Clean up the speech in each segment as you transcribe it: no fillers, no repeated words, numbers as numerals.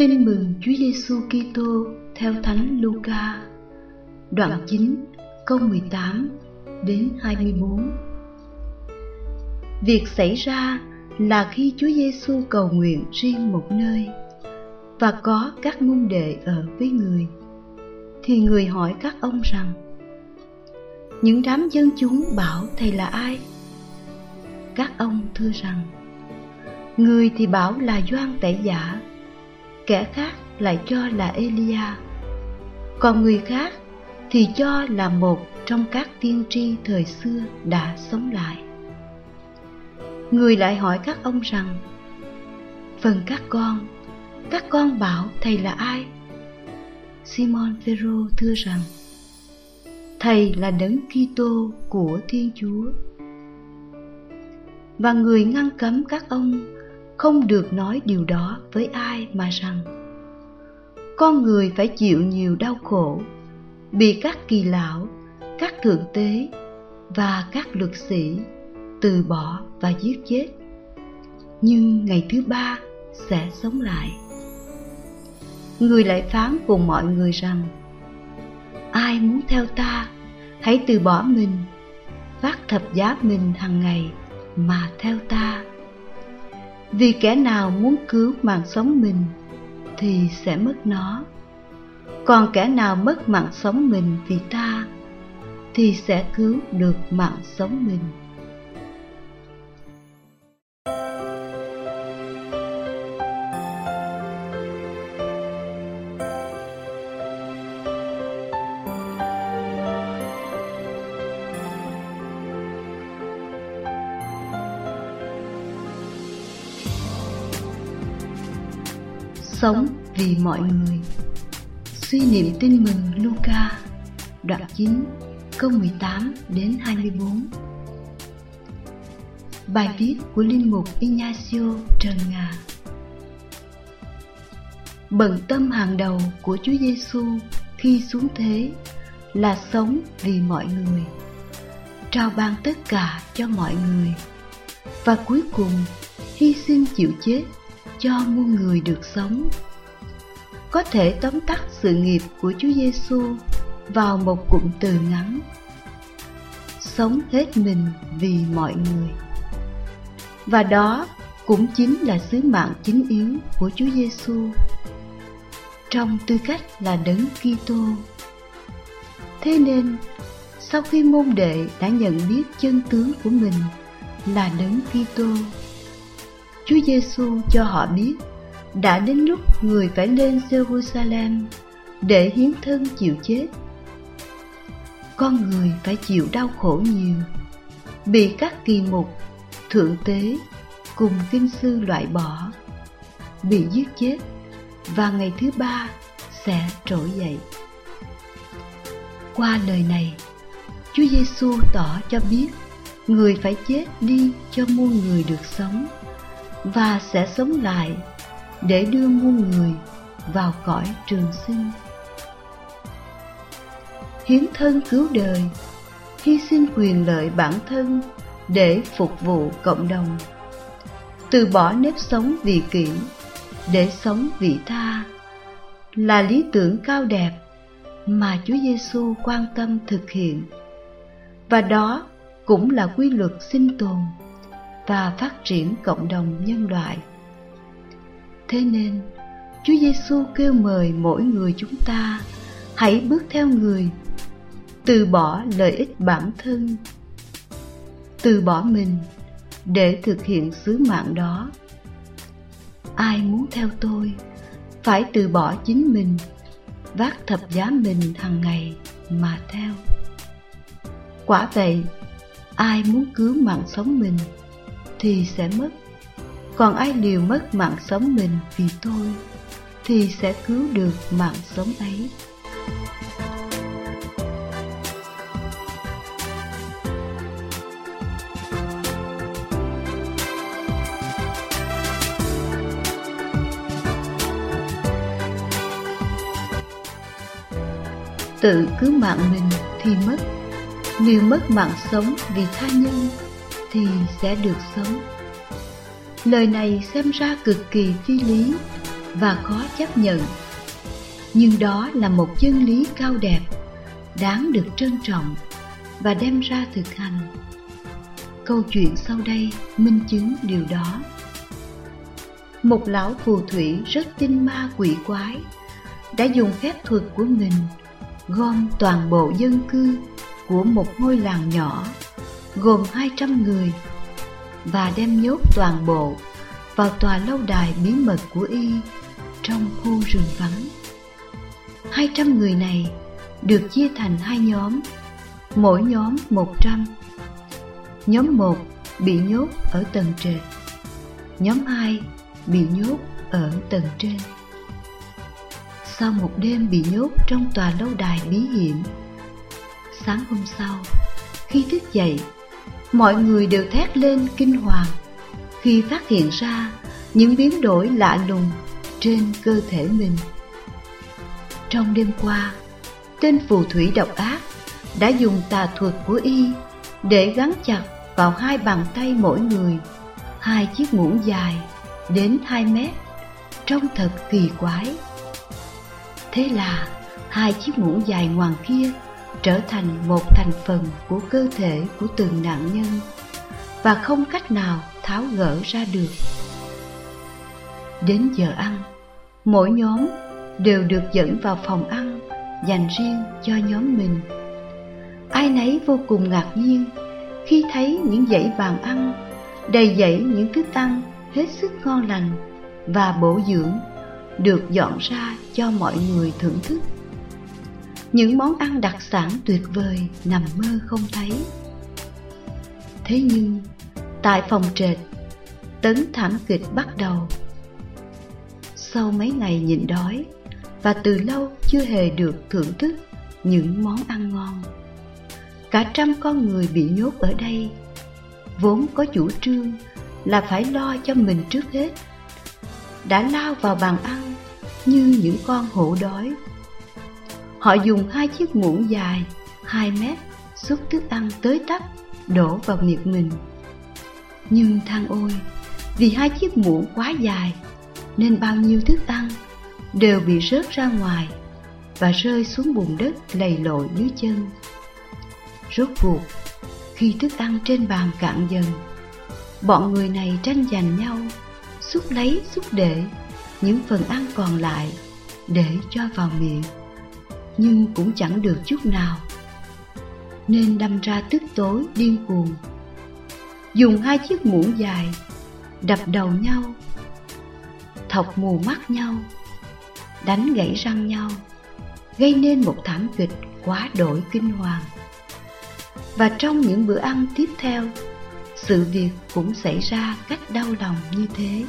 Tin mừng Chúa Giêsu Kitô theo Thánh Luca, đoạn 9, câu 18 đến 24. Việc xảy ra là khi Chúa Giêsu cầu nguyện riêng một nơi và có các môn đệ ở với người, thì người hỏi các ông rằng: những đám dân chúng bảo thầy là ai? Các ông thưa rằng: người thì bảo là Gioan Tẩy Giả, kẻ khác lại cho là Elia, còn người khác thì cho là một trong các tiên tri thời xưa đã sống lại. Người lại hỏi các ông rằng: phần các con bảo thầy là ai? Simon Phêrô thưa rằng: thầy là Đấng Kitô của Thiên Chúa. Và người ngăn cấm các ông không được nói điều đó với ai, mà rằng: con người phải chịu nhiều đau khổ, bị các kỳ lão, các thượng tế và các luật sĩ từ bỏ và giết chết, nhưng ngày thứ ba sẽ sống lại. Người lại phán cùng mọi người rằng: ai muốn theo ta, hãy từ bỏ mình, vác thập giá mình hàng ngày mà theo ta. Vì kẻ nào muốn cứu mạng sống mình thì sẽ mất nó, còn kẻ nào mất mạng sống mình vì ta thì sẽ cứu được mạng sống mình. Sống vì mọi người. Suy niệm tin mừng Luca, đoạn 9, câu 18 đến 24. Bài viết của Linh mục Ignacio Trần Ngà. Bận tâm hàng đầu của Chúa Giêsu khi xuống thế là sống vì mọi người, trao ban tất cả cho mọi người, và cuối cùng hy sinh chịu chết cho muôn người được sống. Có thể tóm tắt sự nghiệp của Chúa Giêsu vào một cụm từ ngắn: sống hết mình vì mọi người. Và đó cũng chính là sứ mạng chính yếu của Chúa Giêsu trong tư cách là Đấng Kitô. Thế nên, sau khi môn đệ đã nhận biết chân tướng của mình là Đấng Kitô, Chúa Giêsu cho họ biết đã đến lúc người phải lên Jerusalem để hiến thân chịu chết. Con người phải chịu đau khổ nhiều, bị các kỳ mục, thượng tế cùng kinh sư loại bỏ, bị giết chết, và ngày thứ ba sẽ trỗi dậy. Qua lời này, Chúa Giêsu tỏ cho biết người phải chết đi cho muôn người được sống, và sẽ sống lại để đưa muôn người vào cõi trường sinh. Hiến thân cứu đời, hy sinh quyền lợi bản thân để phục vụ cộng đồng, từ bỏ nếp sống vị kỷ để sống vị tha, là lý tưởng cao đẹp mà Chúa Giêsu quan tâm thực hiện, và đó cũng là quy luật sinh tồn và phát triển cộng đồng nhân loại. Thế nên, Chúa Giêsu kêu mời mỗi người chúng ta hãy bước theo người, từ bỏ lợi ích bản thân, từ bỏ mình để thực hiện sứ mạng đó. Ai muốn theo tôi phải từ bỏ chính mình, vác thập giá mình hàng ngày mà theo. Quả vậy, ai muốn cứu mạng sống mình thì sẽ mất, còn ai liều mất mạng sống mình vì tôi thì sẽ cứu được mạng sống ấy. Tự cứu mạng mình thì mất, nếu mất mạng sống vì tha nhân thì sẽ được sống. Lời này xem ra cực kỳ phi lý, và khó chấp nhận. Nhưng đó là một chân lý cao đẹp, đáng được trân trọng và đem ra thực hành. Câu chuyện sau đây minh chứng điều đó. Một lão phù thủy rất tinh ma quỷ quái đã dùng phép thuật của mình gom toàn bộ dân cư của một ngôi làng nhỏ gồm 200 người và đem nhốt toàn bộ vào tòa lâu đài bí mật của y trong khu rừng vắng. 200 người này được chia thành 2 nhóm, mỗi nhóm 100. Nhóm 1 bị nhốt ở tầng trệt, nhóm 2 bị nhốt ở tầng trên. Sau một đêm bị nhốt trong tòa lâu đài bí hiểm, sáng hôm sau, khi thức dậy, mọi người đều thét lên kinh hoàng khi phát hiện ra những biến đổi lạ lùng trên cơ thể mình. Trong đêm qua, tên phù thủy độc ác đã dùng tà thuật của y để gắn chặt vào 2 bàn tay mỗi người 2 chiếc muỗng dài đến 2 mét, trông thật kỳ quái. Thế là 2 chiếc muỗng dài ngoằng kia trở thành một thành phần của cơ thể của từng nạn nhân và không cách nào tháo gỡ ra được. Đến giờ ăn, mỗi nhóm đều được dẫn vào phòng ăn dành riêng cho nhóm mình. Ai nấy vô cùng ngạc nhiên khi thấy những dãy bàn ăn đầy dãy những thức ăn hết sức ngon lành và bổ dưỡng được dọn ra cho mọi người thưởng thức. Những món ăn đặc sản tuyệt vời nằm mơ không thấy. Thế nhưng tại phòng trệt, tấn thảm kịch bắt đầu. Sau mấy ngày nhịn đói và từ lâu chưa hề được thưởng thức những món ăn ngon, cả 100 con người bị nhốt ở đây vốn có chủ trương là phải lo cho mình trước hết, đã lao vào bàn ăn như những con hổ đói. Họ dùng 2 chiếc muỗng dài 2 mét xúc thức ăn tới tấp đổ vào miệng mình. Nhưng than ôi, vì 2 chiếc muỗng quá dài nên bao nhiêu thức ăn đều bị rớt ra ngoài và rơi xuống bùn đất lầy lội dưới chân. Rốt cuộc, khi thức ăn trên bàn cạn dần, bọn người này tranh giành nhau xúc lấy xúc để những phần ăn còn lại để cho vào miệng, nhưng cũng chẳng được chút nào, nên đâm ra tức tối điên cuồng, dùng 2 chiếc muỗng dài đập đầu nhau, thọc mù mắt nhau, đánh gãy răng nhau, gây nên một thảm kịch quá đổi kinh hoàng. Và trong những bữa ăn tiếp theo, sự việc cũng xảy ra cách đau lòng như thế.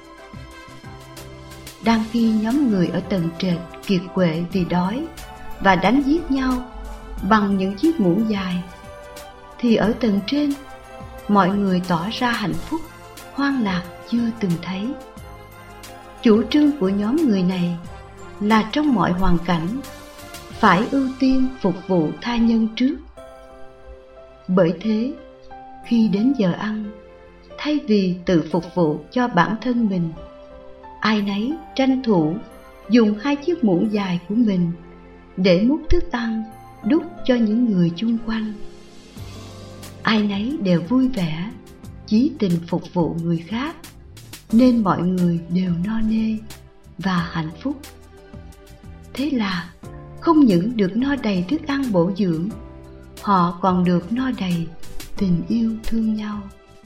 Đang khi nhóm người ở tầng trệt kiệt quệ vì đói và đánh giết nhau bằng những chiếc muỗng dài, thì ở tầng trên, mọi người tỏ ra hạnh phúc, hoan lạc chưa từng thấy. Chủ trương của nhóm người này là trong mọi hoàn cảnh phải ưu tiên phục vụ tha nhân trước. Bởi thế, khi đến giờ ăn, thay vì tự phục vụ cho bản thân mình, ai nấy tranh thủ dùng 2 chiếc muỗng dài của mình để múc thức ăn đút cho những người chung quanh. Ai nấy đều vui vẻ, chí tình phục vụ người khác, nên mọi người đều no nê và hạnh phúc. Thế là không những được no đầy thức ăn bổ dưỡng, họ còn được no đầy tình yêu thương nhau.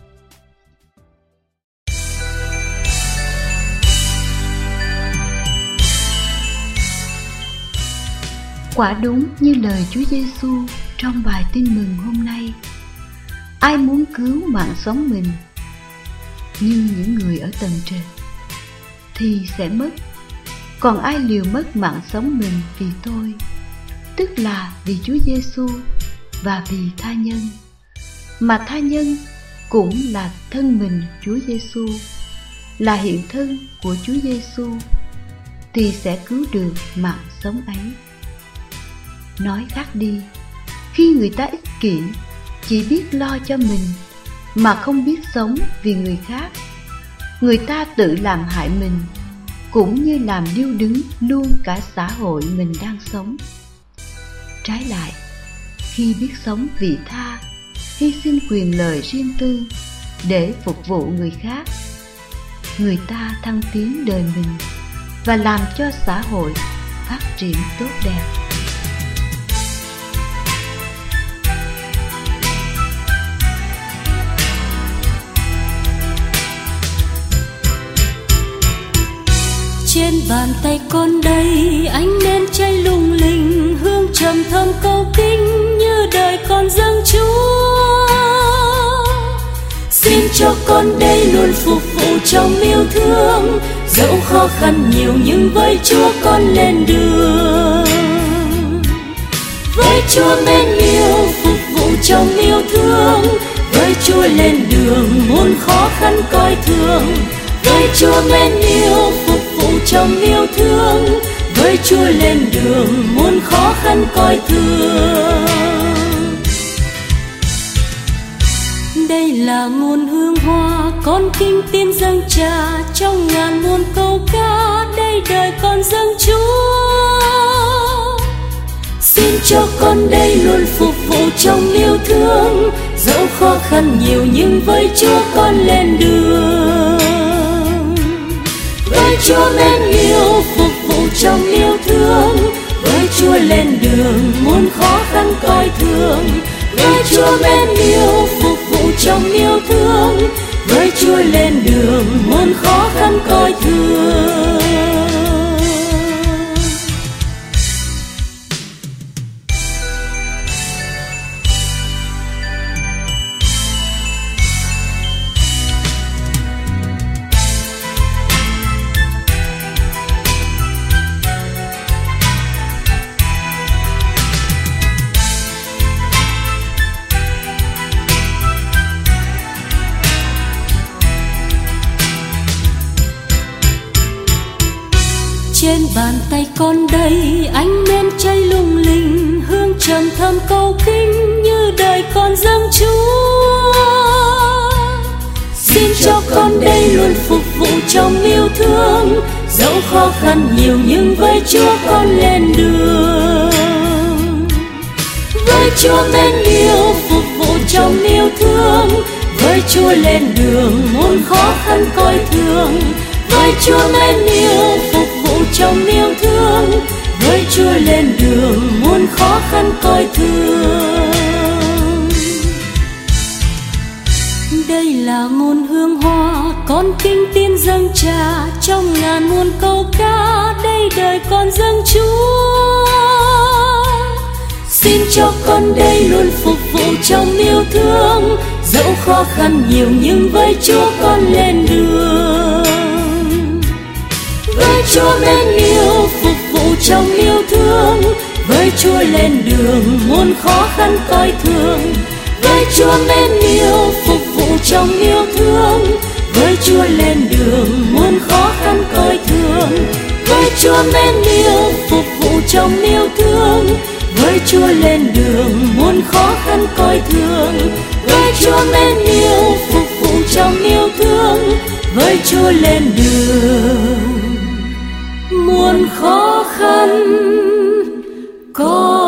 Quả đúng như lời Chúa Giêsu trong bài tin mừng hôm nay, ai muốn cứu mạng sống mình như những người ở tầng trệt thì sẽ mất, còn ai liều mất mạng sống mình vì tôi, tức là vì Chúa Giêsu và vì tha nhân, mà tha nhân cũng là thân mình Chúa Giêsu, là hiện thân của Chúa Giêsu, thì sẽ cứu được mạng sống ấy. Nói khác đi, khi người ta ích kỷ, chỉ biết lo cho mình mà không biết sống vì người khác, người ta tự làm hại mình, cũng như làm điêu đứng luôn cả xã hội mình đang sống. Trái lại, khi biết sống vị tha, hy sinh quyền lợi riêng tư để phục vụ người khác, người ta thăng tiến đời mình và làm cho xã hội phát triển tốt đẹp. Trên bàn tay con đây ánh nến cháy lung linh, hương trầm thơm cầu kinh như đời con dâng Chúa. Xin cho con đây luôn phục vụ trong yêu thương, dẫu khó khăn nhiều nhưng với Chúa con lên đường. Với Chúa mến yêu phục vụ trong yêu thương, với Chúa lên đường muôn khó khăn coi thường. Với Chúa mến yêu phục vụ trong yêu thương, với Chúa lên đường muôn khó khăn coi thường. Đây là nguồn hương hoa con kính tin dâng Cha, trong ngàn muôn câu ca đây đời con dâng Chúa. Xin cho con đây luôn phục vụ trong yêu thương, dẫu khó khăn nhiều nhưng với Chúa con lên đường. Với Chúa mến yêu phục vụ trong yêu thương, với Chúa lên đường muôn khó khăn coi thường. Với Chúa mến yêu phục vụ trong yêu thương, với Chúa lên đường muôn khó khăn coi thường. Trên bàn tay con đây ánh nến cháy lung linh, hương trầm thơm cầu kính như đời con dâng Chúa. Xin cho con đây luôn phục vụ trong yêu thương, dẫu khó khăn nhiều nhưng với Chúa con lên đường. Với Chúa mến yêu phục vụ trong yêu thương, với Chúa lên đường muôn khó khăn coi thường. Với Chúa mến yêu phục vụ trong yêu thương, với Chúa lên đường muôn khó khăn coi thường. Đây là nguồn hương hoa con kính tin dâng Cha, trong ngàn muôn câu ca đây đời con dâng Chúa. Xin cho con đây luôn phục vụ trong yêu thương, dẫu khó khăn nhiều nhưng với Chúa con lên đường. Với Chúa mến yêu phục vụ trong yêu thương, với Chúa lên đường muôn khó khăn coi thường. Với Chúa mến yêu phục vụ trong yêu thương, với Chúa lên đường muôn khó khăn coi thường. Với Chúa mến yêu phục vụ trong yêu thương, với Chúa lên đường muôn khó khăn coi thường. Với Chúa mến yêu phục vụ trong yêu thương, với Chúa lên đường muôn khó khăn có